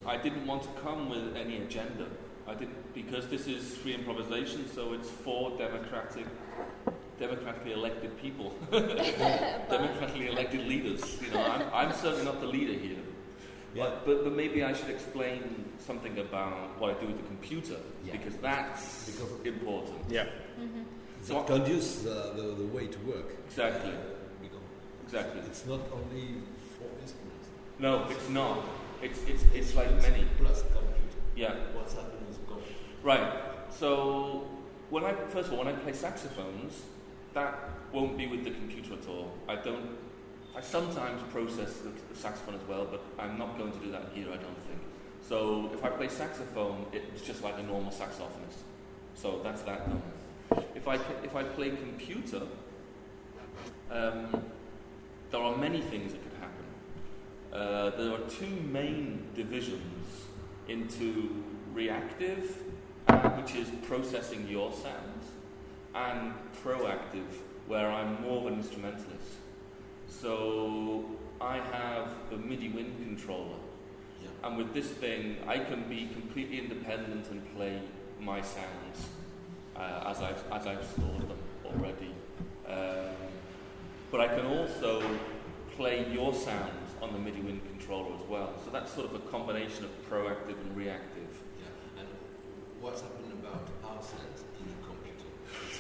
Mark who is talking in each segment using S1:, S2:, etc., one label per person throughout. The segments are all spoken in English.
S1: I didn't want to come with any agenda. Because this is free improvisation, so it's for democratically elected people, democratically elected leaders. You know, I'm certainly not the leader here. Yeah. But maybe I should explain something about what I do with the computer, because that's important.
S2: Yeah.
S3: Mm-hmm.
S4: So conduce the way to work.
S1: Exactly. Exactly.
S4: It's not only for instruments.
S1: No, it's not. It's like many.
S4: Plus computer.
S1: Yeah.
S4: What's happening with the computer?
S1: Right. So when I play saxophones, that won't be with the computer at all. I sometimes process the saxophone as well, but I'm not going to do that here, I don't think. So if I play saxophone, it's just like a normal saxophonist. So that's that done. If I play computer, there are many things that could happen. There are two main divisions into reactive, which is processing your sounds, and proactive, where I'm more of an instrumentalist. So I have the MIDI wind controller, and with this thing I can be completely independent and play my sounds as I've stored them already. But I can also play your sounds on the MIDI wind controller as well. So that's sort of a combination of proactive and reactive.
S4: Yeah, and what's happening about our sounds in the computer?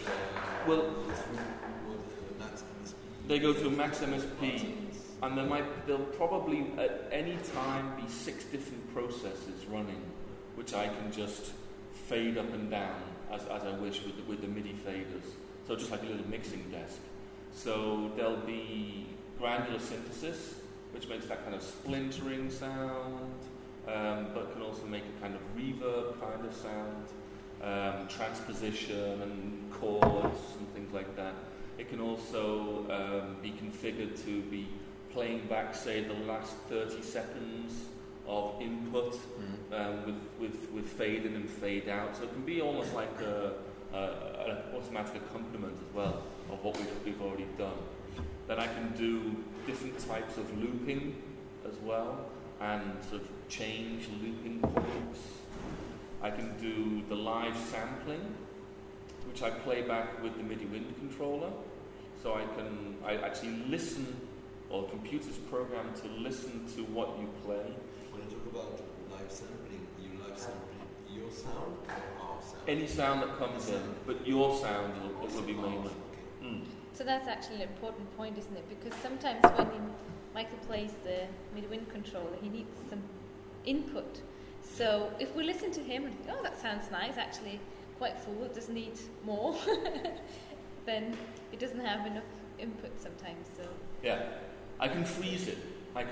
S1: They go through Max MSP, and there'll probably at any time be 6 different processes running, which I can just fade up and down as I wish with the MIDI faders. So just like a little mixing desk. So there'll be granular synthesis, which makes that kind of splintering sound, but can also make a kind of reverb kind of sound, transposition and chords and things like that. It can also be configured to be playing back, say, the last 30 seconds of input with fade in and fade out. So it can be almost like an automatic accompaniment as well of what we've already done. Then I can do different types of looping as well, and sort of change looping points. I can do the live sampling, which I play back with the MIDI wind controller. So I actually listen, or the computer's programmed to listen to what you play.
S4: When you talk about live sampling, you live sample your sound or our sound?
S1: Any sound that comes in, but your sound will be mainly.
S4: Okay.
S3: So that's actually an important point, isn't it? Because sometimes when Michael plays the MIDI wind controller, he needs some input. So if we listen to him and think, oh, that sounds nice, actually quite full, it does need more, then it doesn't have enough input sometimes. So
S1: yeah, I can freeze it,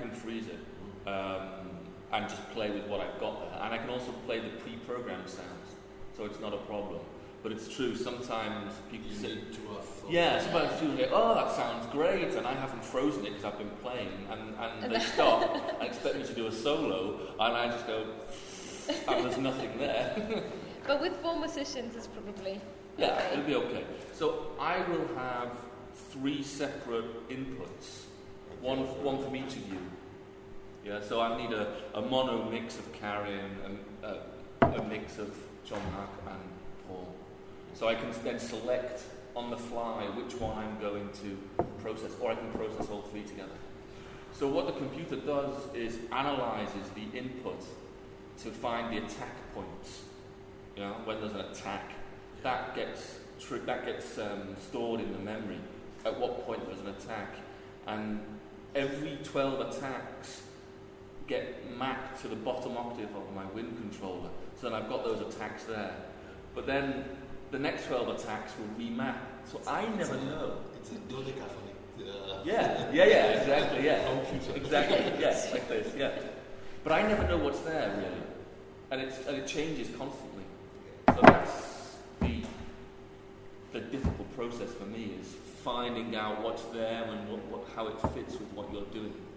S1: and just play with what I've got there. And I can also play the pre-programmed sounds, so it's not a problem. But it's true, sometimes people say, sometimes people say, oh, that sounds great, and I haven't frozen it because I've been playing, and they stop and expect me to do a solo, and I just go, and there's nothing there.
S3: But with 4 musicians, it's probably
S1: okay. It'll be okay. So I will have 3 separate inputs, one from each of you. Yeah, so I need a mono mix of Karin and a mix of John Mark and Paul. So I can then select on the fly which one I'm going to process, or I can process all 3 together. So what the computer does is analyzes the input to find the attack points. You know, when there's an attack, that gets stored in the memory. At what point there's an attack, and every 12 attacks get mapped to the bottom octave of my wind controller. So then I've got those attacks there. But then the next 12 attacks will remap. So I never know.
S4: It's a dodecaphonic.
S1: Exactly, exactly, yes, like this, yeah. But I never know what's there really, and it changes constantly. So that's the difficult process for me, is finding out what's there and how it fits with what you're doing.